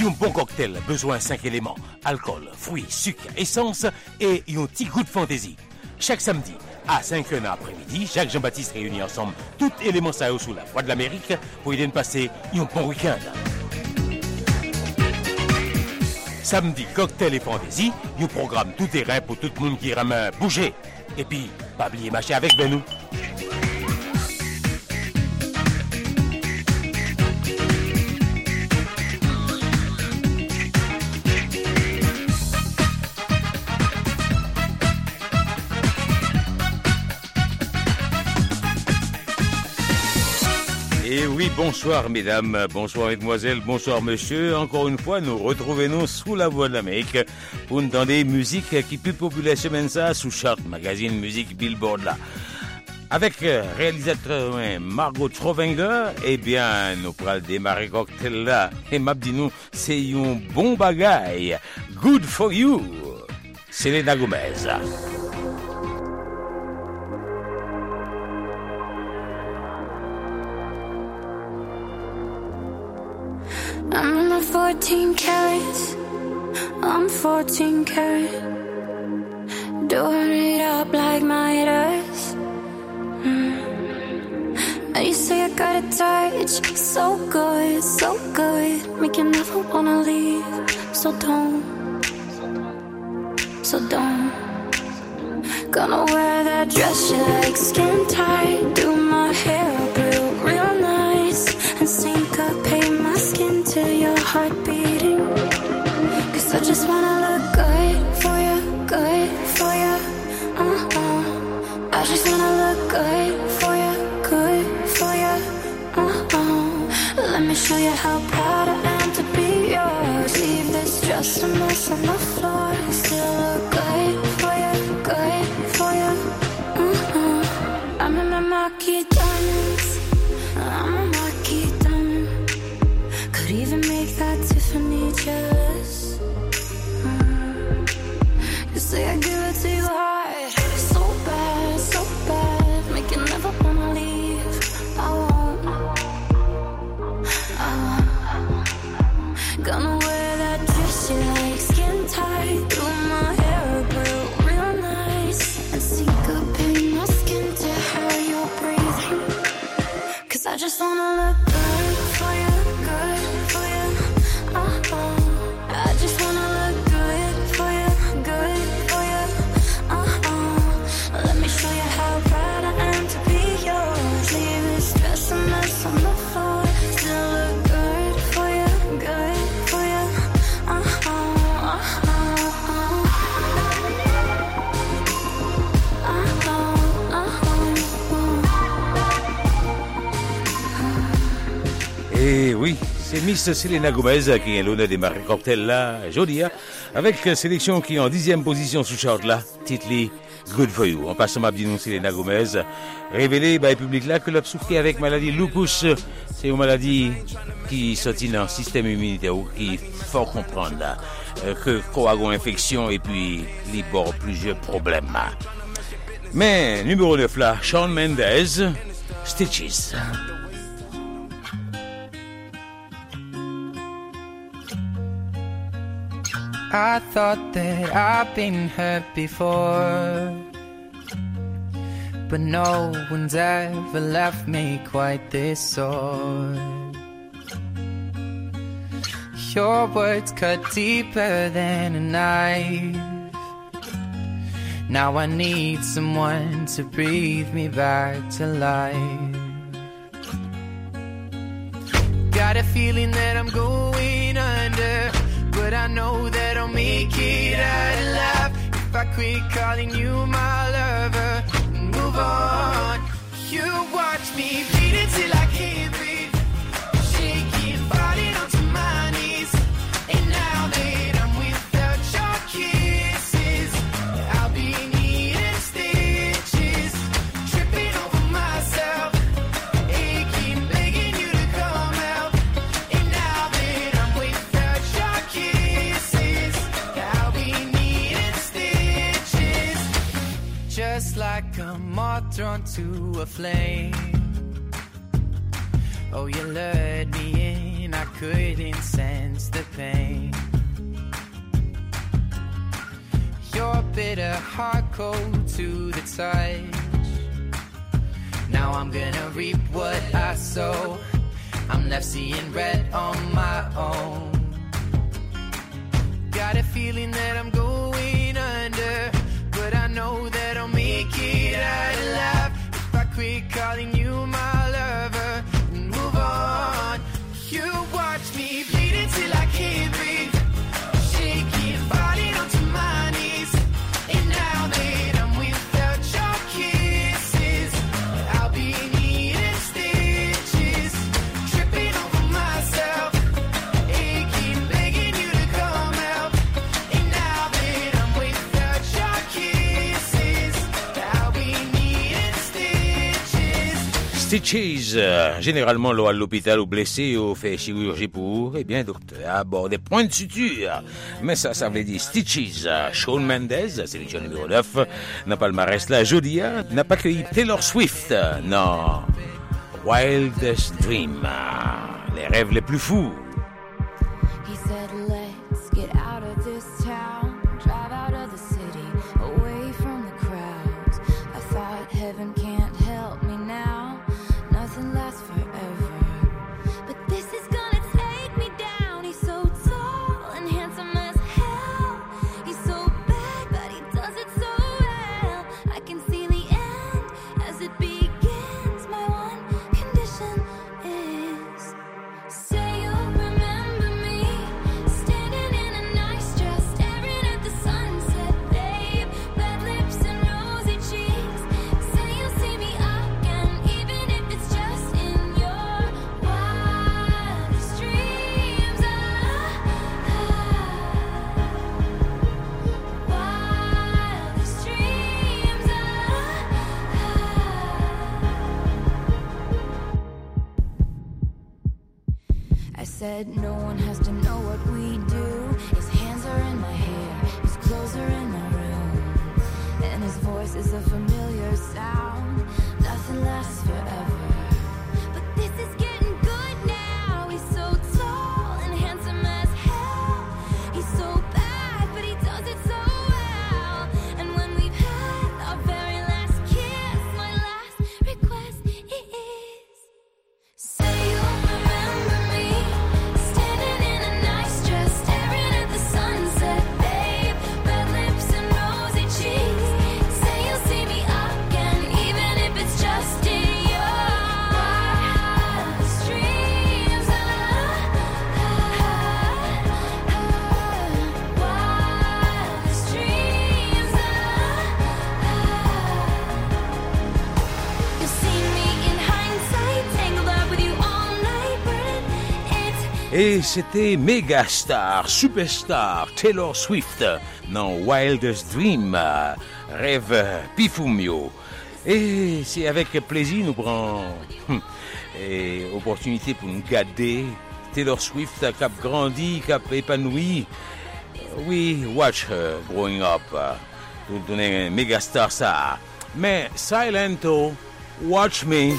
un bon cocktail, besoin 5 éléments. Alcool, fruits, sucre, essence et un petit goût de fantaisie. Chaque samedi, à 5h après-midi, Jacques Jean-Baptiste réunit ensemble tous éléments ça sous la voie de l'Amérique pour y passer un bon week-end. Samedi, cocktail et fantaisie, un programme tout terrain pour tout le monde qui aime bouger. Et puis, pas oublier marcher avec nous. Et oui, bonsoir mesdames, bonsoir mesdemoiselles, bonsoir monsieur. Encore une fois, nous retrouvons sous la voie de l'Amérique pour entendre des musiques qui plus populaires semaine ça sous Chart Magazine Musique Billboard là. Avec réalisateur Margot Trovenger, eh bien, nous pourrons démarrer cocktail là. Et m'a dit nous, c'est un bon bagaille. Good for you. Selena Gomez. I'm in my 14 carats, I'm 14 karat, doing it up like Midas. Now you say I got a touch, so good, make you never wanna leave. So don't, gonna wear that dress you like, skin tight, do my hair up real nice, and syncopate my skin till your heart beating. Cause I just wanna look good for you. I just wanna look good for you. Let me show you how proud I am to be yours. Leave this dress a mess on the floor. Still look good for you. I'm in my marquee diamonds. I'm a marquee diamond. Could even make that Tiffany jealous. You say I give it to you hard, so bad, make you never wanna leave. I won't. Gonna wear that dress you like, skin tight, do my hair up real nice, and syncopate my skin to how you're breathing. Cause I just wanna look good for you. I just wanna look good for you. Let me show you how proud I am to be yours. Leave this dress a mess on the floor. Still look good for you. Et oui, c'est Miss Selena Gomez qui est l'honneur de démarrer le cocktail là, aujourd'hui, avec sélection qui est en 10e position sous chart là, titre Good for You. En passant à dire Selena Gomez, révélé par le public là que l'a souffert avec maladie lupus, c'est une maladie qui sortit dans le système immunitaire qui faut comprendre là, que coagon infection et puis libère plusieurs problèmes. Mais numéro 9 là, Shawn Mendes, Stitches. I thought that I've been hurt before, but no one's ever left me quite this sore. Your words cut deeper than a knife. Now I need someone to breathe me back to life. Got a feeling that I'm going under, but I know that I'll make it out alive if I quit calling you my lover and move on. You watch me bleed until I can't breathe, shaking, falling onto my knees. And now that I'm without your kisses, I'll be needing stitches, tripping over myself, aching, begging you to come out. And now that I'm without your kisses, I'll be needing stitches, just like a moth drawn to a flame. Oh, you lured me mine, I couldn't sense the pain. Your bitter heart cold to the touch. Now I'm gonna reap what I sow. I'm left seeing red on my own. Got a feeling that I'm going under, but I know that I'll make it out alive if I quit calling you my lover and move on. You watch me bleed until I can't breathe, shaking, falling onto my knees. And now that I'm without your kisses, I'll be needing stitches, tripping over myself, aching, begging you to come out. And now that I'm without your kisses, I'll be needing stitches. Stitches, généralement l'on à l'hôpital ou blessé ou fait chirurgie pour, eh bien docteur, bon, des points de suture. Mais ça veut dire Stitches. Shawn Mendes, sélection numéro 9, n'a pas le palmarès là. Jeudi, n'a pas cueilli Taylor Swift, non. Wildest Dream, les rêves les plus fous. He said, let's get out of this town, drive out of the city, away from the crowds. I thought heaven can't help me now, nothing lasts forever. But this is gonna take me down. He's so tall and handsome as hell. He's so bad, but he does it so well. I can see the end as it begins. My one condition is, say you'll remember me, standing in a nice dress, staring at the sunset, babe. Red lips and rosy cheeks. Say you'll see me again, even if it's just in your wildest dreams. Wildest dreams. I said no one has to know what we do. His hands are in my hair, his clothes are in my room, and his voice is a familiar sound. Nothing lasts forever, but this is getting good now. He's so tall and handsome as hell. He's so bad, but he does it so well. And when we've had our very last kiss, my last request is, say you'll remember me, standing in a nice dress, staring at the sunset, babe. Red lips and rosy cheeks. Say you'll see me again, even if it's just in your wildest dreams. Wildest dreams. You'll see me in hindsight, tangled up with you all night, burning it. Et c'était Megastar, Superstar, Taylor Swift, dans Wildest Dream, rêve Pifumio. Et c'est avec plaisir nous prenons et opportunité pour nous garder Taylor Swift qui a grandi, qui a épanoui. We watch her growing up, pour donner un Megastar ça. Mais Silento, Watch Me.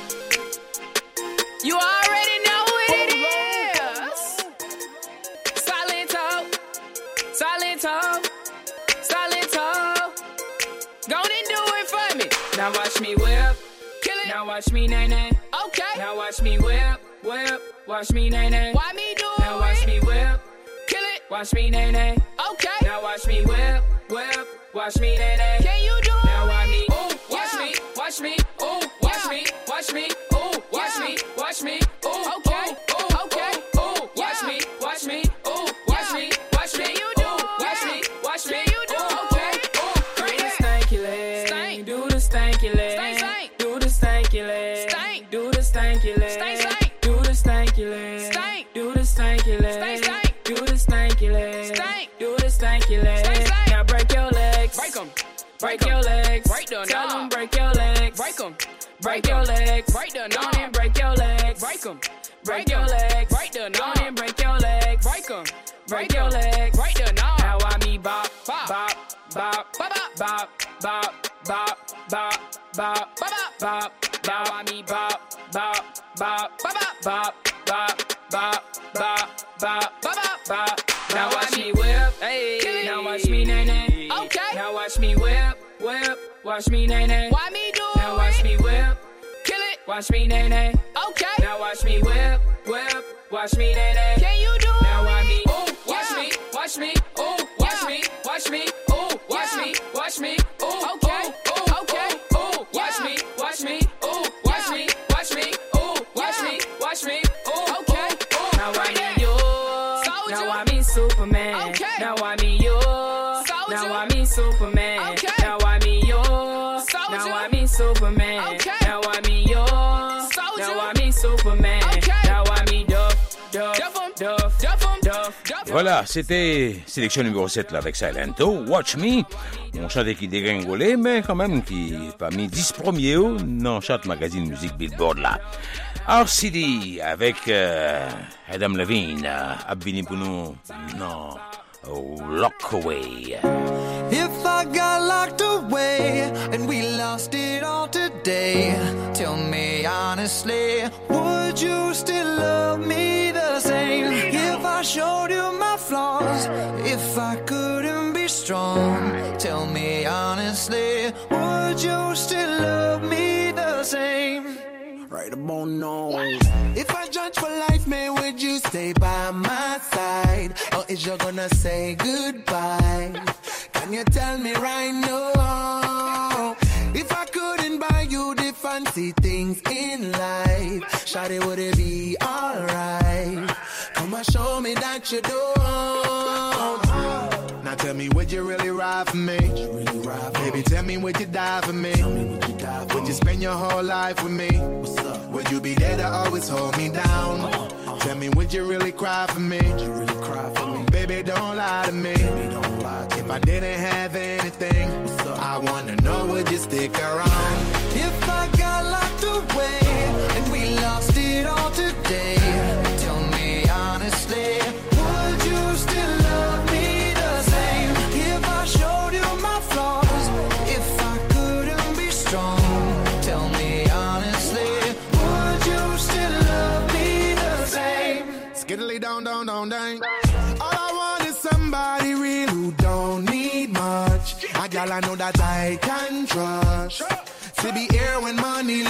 You already know what it is. Silento, Silento, Silento. Go on and do it for me. Now watch me whip, kill it. Now watch me nay nay. Okay. Now watch me whip, whip. Watch me nay nay. Why me do it? Now watch me whip, kill it. Watch me nay nay. Okay. Now watch me whip, whip. Watch me nay nay. Can you do it? Now watch me, ooh, watch me, watch me, ooh, watch me, watch me, ooh, watch me, watch me, ooh, okay, ooh, okay, ooh, watch me, watch me, ooh, watch me, watch me, you do, watch me, watch me, you do, okay, ooh, do the stanky leg, do the stanky leg, do the stanky leg, do the stanky leg, do the stanky leg, do the stanky leg, do the stanky leg, do the stanky leg. Now break your legs, break them. Break your legs, break the tell them break your legs, break them. Break your legs, break the knob and break your legs, break them. Break your legs, break the knob and break your legs, break them. Break your legs, break the knob. Now I me bop, bop, bop, bop, bop, bop, bop, bop, bop, bop, bop, bop. Now I me bop, bop, bop, bop, bop, bop, bop, bop, bop, bop, bop. Now watch me whip, hey. Now watch me nay nay. Okay. Now watch me whip, whip. Watch me nay nay. Why me do it? Now watch me whip, kill it. Watch me nay nay. Okay. Now watch me whip, whip. Watch me nay nay. Can you do it? Now watch me, ooh, watch me, watch me, ooh, watch me, watch me, ooh, watch me, watch me, ooh, okay, ooh, okay, ooh, watch me, watch me, ooh, watch me, watch me, ooh, watch me, watch me, ooh, okay, ooh. Now I mean you, now I mean Superman. Okay. Now I mean you, now I mean Superman. Okay. Now I mean you, now I mean Superman. Okay. Now I mean you, now I mean Superman. Okay. Now I mean Voilà, c'était sélection numéro 7 là, avec Silento, Watch Me. On chantait qui dégringolait, mais quand même qui parmi 10 premiers dans chaque magazine musique Billboard là. RCD avec Adam Levine, Abini pour nous, non, Lock Away. If I got locked away and we lost it all today, tell me honestly, would you still love me the same? If I showed you my flaws, if I couldn't be strong, tell me honestly, would you still love me the same? Right about now. If I judge for life, man, would you stay by my side? Or is you gonna say goodbye? Can you tell me right now? If I couldn't buy you the fancy things in life, shawty, would it be alright? Come and show me that you don't. Now tell me, would you really ride for me? Baby, tell me, would you die for me? Would you spend your whole life with me? Would you be there to always hold me down? Tell me, would you really cry for me? Baby, don't lie to me. If I didn't have anything, I wanna know, would you stick around? If I got locked away and we lost it all today, tell me honestly, would you still love me the same? If I showed you my flaws, if I couldn't be strong, tell me honestly, would you still love me the same? Skiddly down, down, down, down. All I want is somebody real who don't need much. A girl I know that I can trust, to be here when money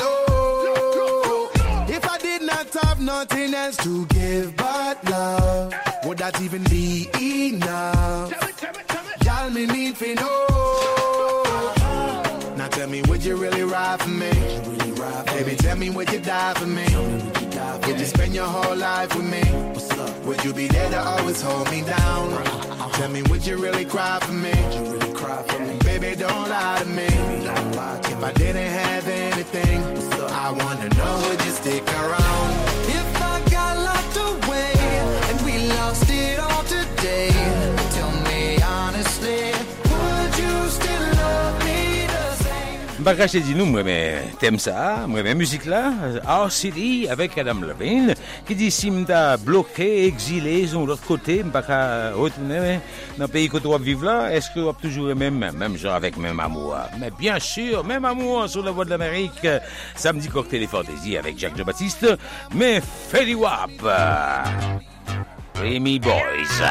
low. If I did not have nothing else to give but love, would that even be enough? Y'all me need to know. Now tell me, would you really ride for me? Baby, tell me, would you die for me? Would you spend your whole life with me? Would you be there to always hold me down? Tell me, would you really cry for me? Baby, don't lie to me. If I didn't have anything, I wanna know, would you stick around? If I got locked away and we lost it all today, tell me honestly, would you still love me the same? M'pa caché di nous, moi, mais t'aimes ça, moi, mais musique là, RCD avec Adam Levine, qui dit si m'ta bloqué, exilé, sur l'autre côté, m'pa qu'à retourner dans le pays que tu vas vivre là, est-ce que tu vas toujours le même genre avec même amour? Mais bien sûr, même amour sur la voie de l'Amérique, samedi cocktail et fantaisie avec Jacques Jean-Baptiste, mais Fetty Wap, Remy Boys.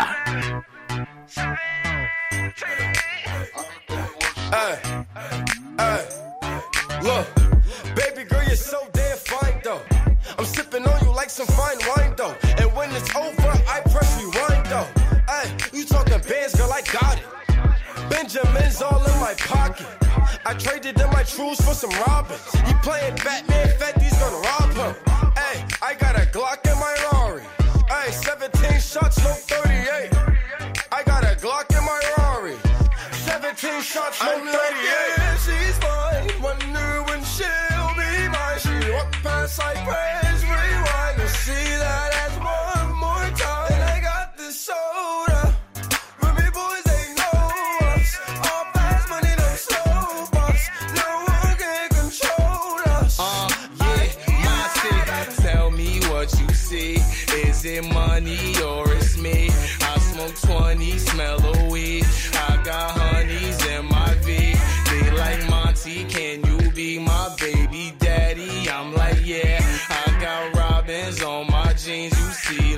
Look, baby girl, you're so damn fine, though. I'm sipping on you like some fine wine, though. And when it's over, I press rewind, though. Ay, you talking bands, girl, I got it. Benjamin's all in my pocket. I traded in my trues for some Robins. He playing Batman, Fetty's gonna rob him. Ay, I got a Glock in my Rari. Ay, 17 shots, no 38. I got a Glock in my Rari. 17 shots, no 38. Yeah, she's fine. Wonder when she'll be mine. She walk past like praise, rewind and see that as one more time. And I got this soda. Remy boys, they know us. All fast money, no slow bucks. No one can control us. Yeah, my city. Tell me what you see. Is it money or it's me? I smoke 20, smell a weed. I got honeys in my V. They like Monty, can you be my baby daddy? I'm like, yeah. I got Robins on my jeans, you see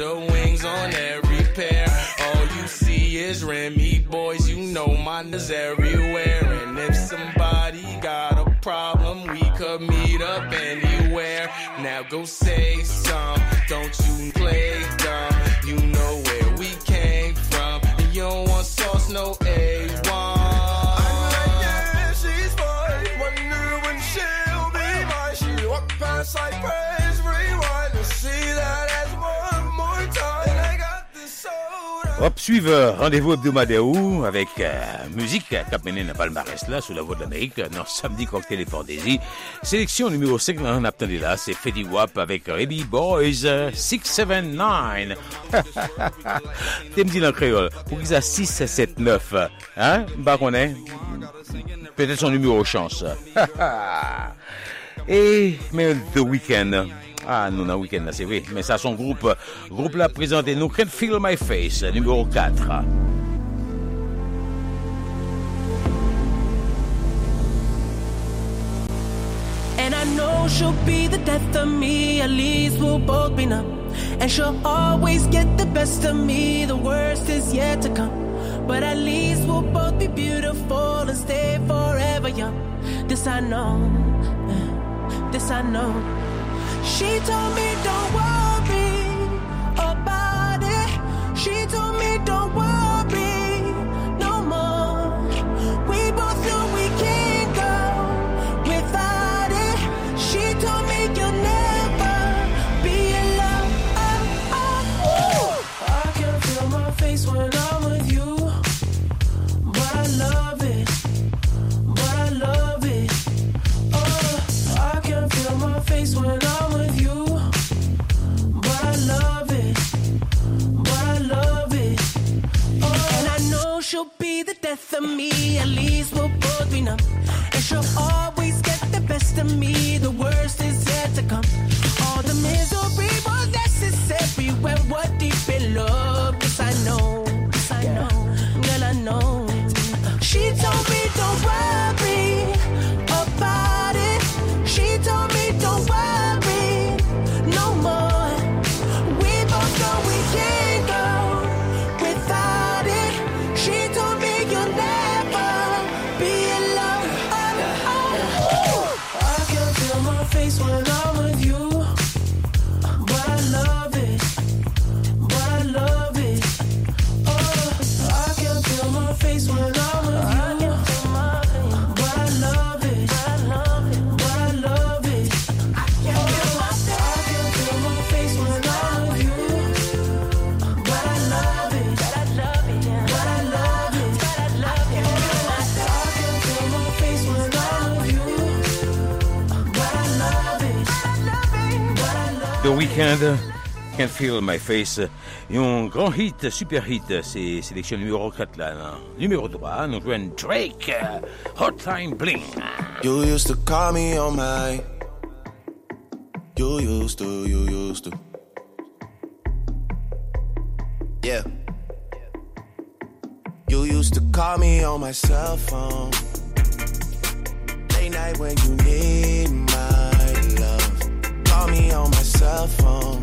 partners everywhere. And if somebody got a problem, we could meet up anywhere. Now go say some, don't you play dumb. You know where we came from, and you don't want sauce, no A1. I'm like, yeah, she's fine. Wonder when she'll be mine. She walked past like praise, rewind to see that as one more time. And I got this soda. Hop, suivre rendez-vous hebdomadaire ou avec musique cap mené dans palmarès là sous la voix de l'Amérique non samedi cocktail et fantaisie sélection numéro 5 on attendait là c'est Fetty Wap avec Ready Boys 679 t'es me dit en créole pour qu'ils a 679 hein bah qu'on est peut-être son numéro chance et mais The Weeknd ah non, non, week-end là, c'est vrai. Mais ça, son groupe l'a présenté. Nous, Can't Feel My Face, numéro 4. And I know she'll be the death of me. At least we'll both be numb. And she'll always get the best of me. The worst is yet to come. But at least we'll both be beautiful and stay forever young. This I know. This I know. She told me don't worry about it. She told me don't worry no more. We both know we can't go without it. She told me you'll never be alone. I can feel my face when I'm with you, but I love it, but I love it. Oh, I can feel my face when I'm with you, but I love it, but I love it. Oh, and I know she'll be the death of me. At least we'll both be numb. And she'll always get the best of me. The worst is yet to come. All the misery was necessary when we're deep in love. Yes, I know, yes, I know, girl, I know. She told me don't worry about it. She told me don't worry no more. We both know we can't go without it. She told me you'll never be alone. I can feel my face when I'm with you, but I love it, but I love it. Oh, I can feel my face when I'm with you, but I love it, but I love it. I can feel my face when I'm with you, but I love it, but I love it, but I love it, but I love it. I can feel my face when I'm with you, but I love it, but I love it. The Weeknd, Can't Feel My Face. Et un grand hit, super hit, c'est sélection numéro 4 là. Non? Numéro 3, nous jouons Drake, Hotline Bling. You used to call me on my. You used to. Yeah. You used to call me on my cell phone. Late night when you need my love. Call me on my cell phone.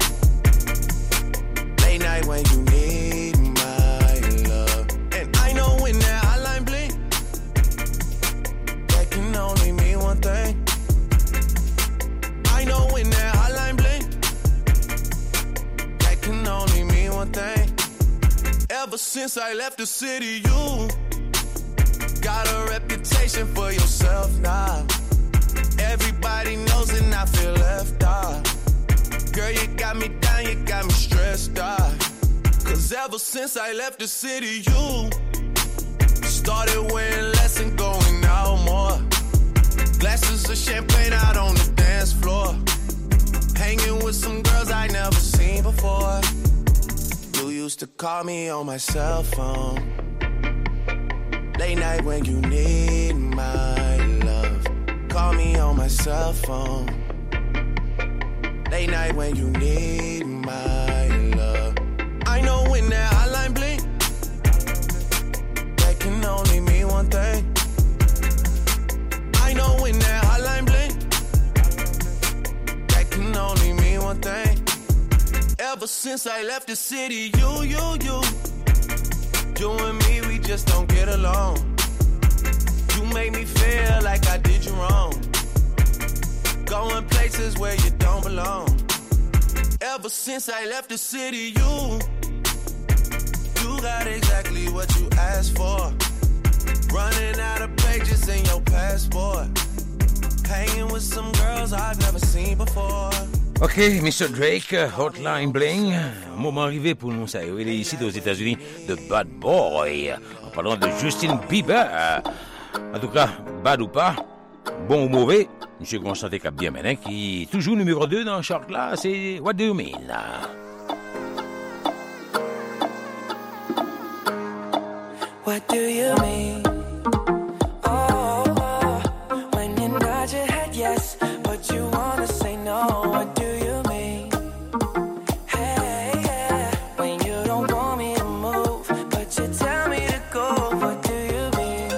Late night when you need my love. And I know when that hotline bling, that can only mean one thing. I know when that hotline bling, that can only mean one thing. Ever since I left the city, you got a reputation for yourself now. Everybody knows and I feel left out. Girl, you got me down, you got me stressed out. Cause ever since I left the city, you started wearing less and going out more. Glasses of champagne out on the dance floor. Hanging with some girls I never seen before. You used to call me on my cell phone. Late night when you need my love. Call me on my cell phone. Late night when you need my love. I know when that hotline bling, that can only mean one thing. I know when that hotline bling, that can only mean one thing. Ever since I left the city, you and me, we just don't get along. make me feel like I did you wrong. Going places where you don't belong. Ever since I left the city, you got exactly what you asked for. Running out of pages in your passport. Hanging with some girls I've never seen before. Ok, Mr. Drake, Hotline Bling. Moment arrivé pour nous, ça. Il est ici aux États-Unis de Bad Boy. En parlant de Justin Bieber. En tout cas, bad ou pas, bon ou mauvais, monsieur constaté qu'il bien maintenant, qui est toujours numéro 2 dans le chart là, c'est What Do You Mean? What do you mean? Oh, when you nod your head yes, but you wanna say no. What do you mean? Hey, yeah, when you don't want me to move, but you tell me to go. What do you mean?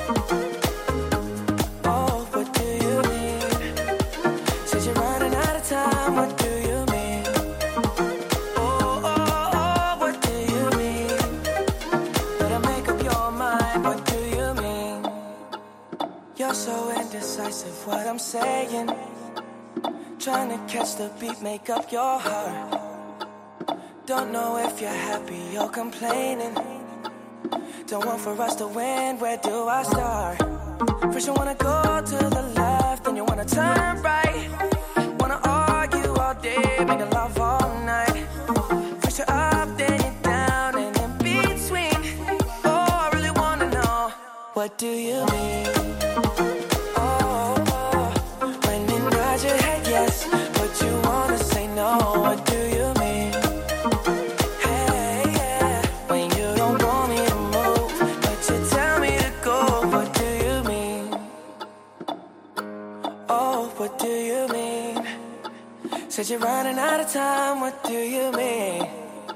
Oh, what do you mean? Said you're running out of time. What do you mean? Oh, what do you mean? Better make up your mind. What do you mean? You're so indecisive. What I'm saying. Trying to catch the beat, make up your heart. Don't know if you're happy or complaining. Don't want for us to win, where do I start? First you wanna go to the left, then you wanna turn right. Wanna argue all day, making love all night. First you're up, then you're down, and in between. Oh, I really wanna know, what do you mean? When you nod your head yes, but you wanna say no. What do you mean? Hey, yeah, when you don't want me to move, but you tell me to go. What do you mean? Oh, what do you mean? Said you're running out of time. What do you mean?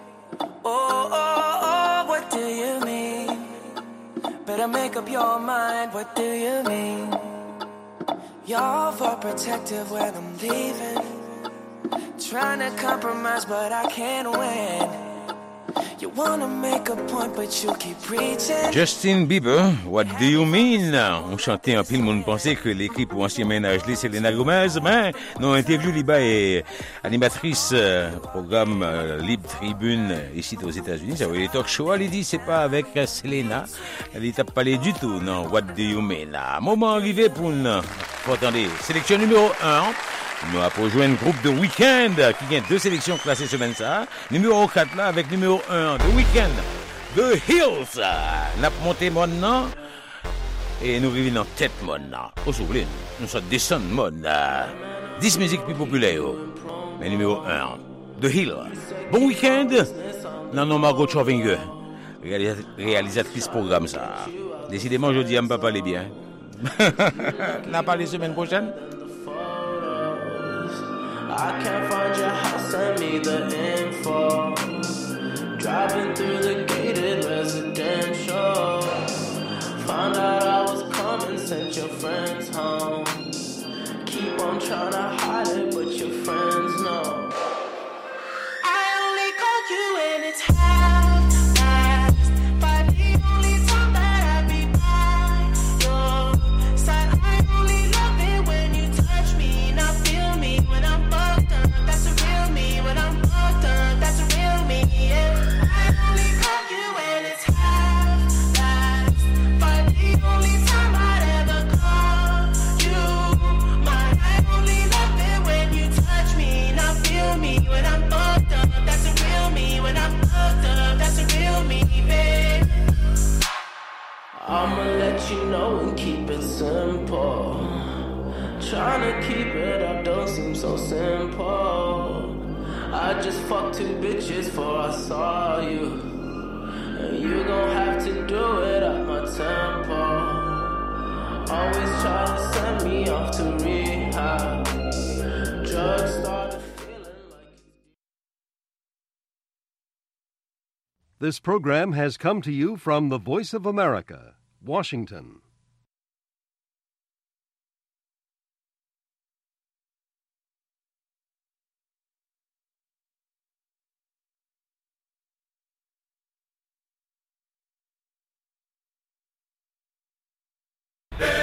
Oh, what do you mean? Better make up your mind. What do you mean? You're overprotective when I'm leaving. Trying to compromise, but I can't win. You wanna make a point, but you keep preaching. Justin Bieber, What Do You Mean? On chantait en pile, monde pensait que l'équipe pour ancien ménage, c'est Selena Gomez, mais non, interview Liba est animatrice programme Libre Tribune ici aux États-Unis. Ça veut dire les talk shows. Elle dit c'est pas avec Selena. Elle t'a parlé du tout, non. What Do You Mean? Moment arrivé pour nous. Attendez, sélection numéro 1. Nous avons rejoint un groupe de Weeknd qui gagne 2 sélections classées semaine ça. Numéro 4 là avec numéro 1 de Weeknd, The Hills. Nous avons monté maintenant et nous revenons en tête maintenant. Au souvenir, nous sommes descendus maintenant. 10 musiques plus populaires. Mais numéro 1, The Hills. Bon week-end. Non, Margot Chauvin, réalisatrice programme ça. Décidément, aujourd'hui, elle ne peut pas parler bien. N'a pas les semaines prochaines. I can't find your house, send me the info. Driving through the gated residential. Found out I was coming, sent your friends home. Keep on trying to hide it, but your friends know. I only call you when it's half-past, but the only time that I be by your side. I only love it when you touch me, not feel me when I'm fucked up. That's a real me when I'm fucked up. That's a real me, yeah. I only call you when it's half-past, but the only time I'd ever call you mine. I only love it when you touch me, not feel me when I'm fucked up. That's a real me when I'm fucked up. That's a real me, babe. I'ma let you know and keep it simple. Trying to keep it up don't seem so simple. I just fucked 2 bitches before I saw you, and you gon' have to do it at my tempo. Always try to send me off to rehab. Drugs started feeling like. This program has come to you from the Voice of America, Washington. Hey!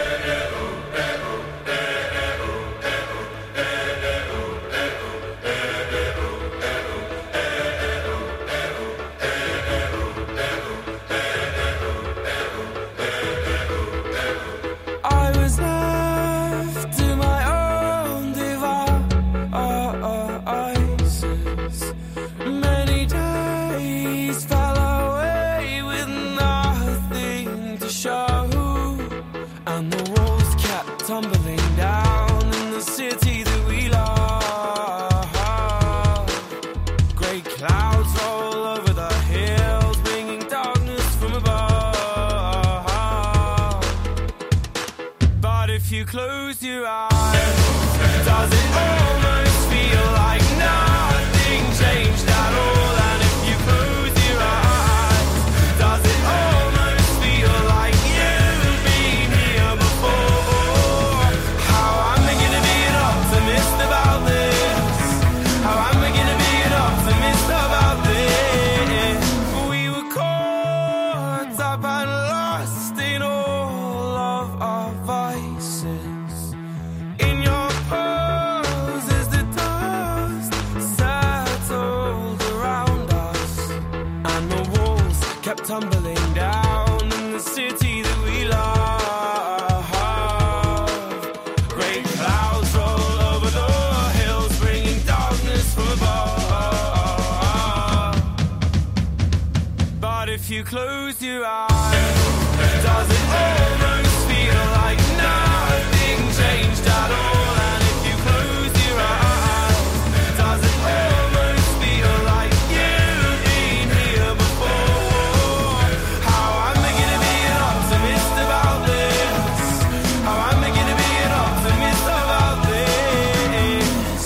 close your eyes, does it almost feel like nothing changed at all? And if you close your eyes, does it almost feel like you've been here before? How am I gonna be an optimist about this? How am I gonna be an optimist about this? We were caught up and lost in all of our vices. In your poses, the dust settled around us, and the walls kept tumbling down in the city that we love. Great clouds roll over the hills, bringing darkness from above. But if you close your eyes, does it almost feel like nothing changed at all? And if you close your eyes, does it almost feel like you've been here before? How am I gonna be an optimist about this? How am I gonna be an optimist about this?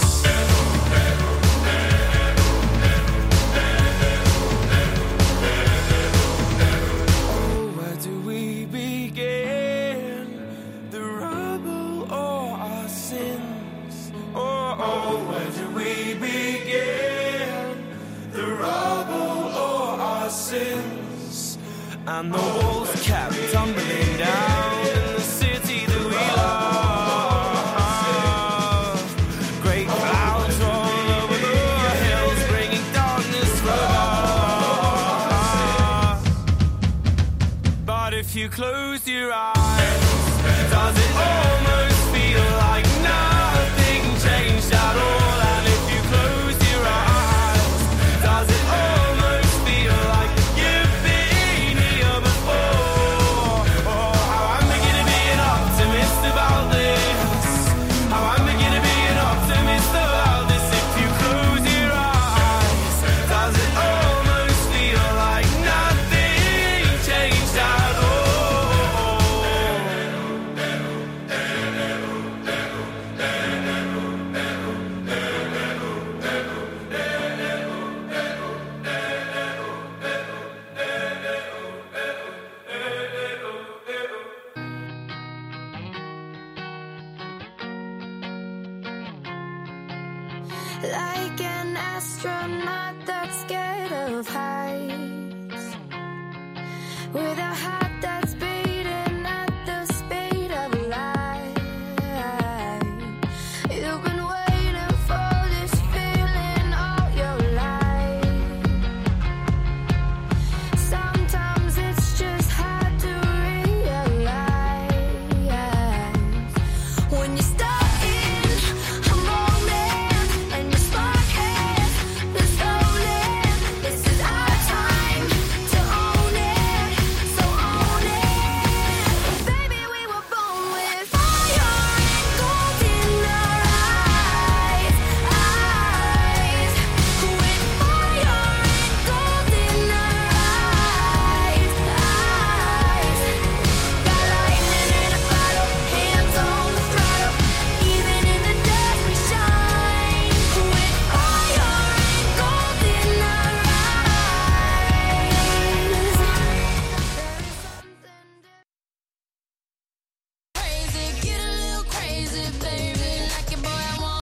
Oh, where do we begin? The rubble or our sins? Oh, where do we begin? The rubble or our sins? And the walls kept tumbling down in the city that we love. Great clouds roll over the hills, bringing darkness from above. But if you close your eyes, does it almost feel like nothing changed at all? And if you close your eyes, does it almost feel like you've been here before? Oh, how am I gonna be an optimist about this? How am I gonna be an optimist about this? If you close your eyes, does it almost feel like nothing changed at all? Like an astronaut that's scared of heights, with a high